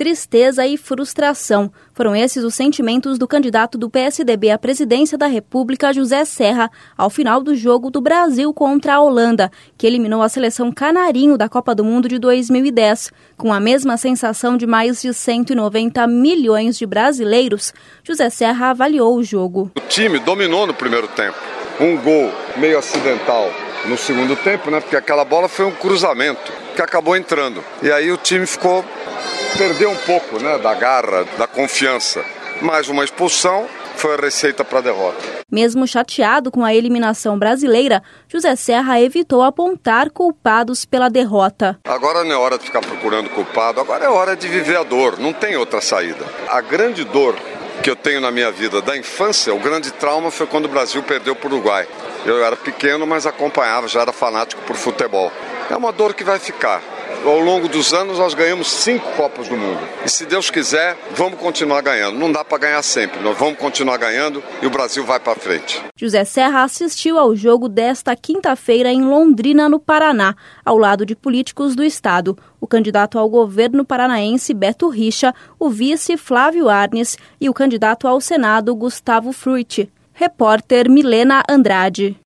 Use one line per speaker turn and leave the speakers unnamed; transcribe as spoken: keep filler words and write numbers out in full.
tristeza e frustração. Foram esses os sentimentos do candidato do P S D B à presidência da República, José Serra, ao final do jogo do Brasil contra a Holanda, que eliminou a seleção canarinho da Copa do Mundo de dois mil e dez. Com a mesma sensação de mais de cento e noventa milhões de brasileiros, José Serra avaliou o jogo.
O time dominou no primeiro tempo. Um gol meio acidental no segundo tempo, né? Porque aquela bola foi um cruzamento que acabou entrando. E aí o time ficou... perdeu um pouco, né, da garra, da confiança. Mais uma expulsão foi a receita para a derrota.
Mesmo chateado com a eliminação brasileira, José Serra evitou apontar culpados pela derrota.
Agora não é hora de ficar procurando culpado, agora é hora de viver a dor, não tem outra saída. A grande dor que eu tenho na minha vida da infância, o grande trauma foi quando o Brasil perdeu para o Uruguai. Eu era pequeno, mas acompanhava, já era fanático por futebol. É uma dor que vai ficar. Ao longo dos anos nós ganhamos cinco Copas do Mundo. E se Deus quiser, vamos continuar ganhando. Não dá para ganhar sempre, nós vamos continuar ganhando e o Brasil vai para frente.
José Serra assistiu ao jogo desta quinta-feira em Londrina, no Paraná, ao lado de políticos do estado. O candidato ao governo paranaense, Beto Richa, o vice Flávio Arnes e o candidato ao Senado, Gustavo Frutti. Repórter Milena Andrade.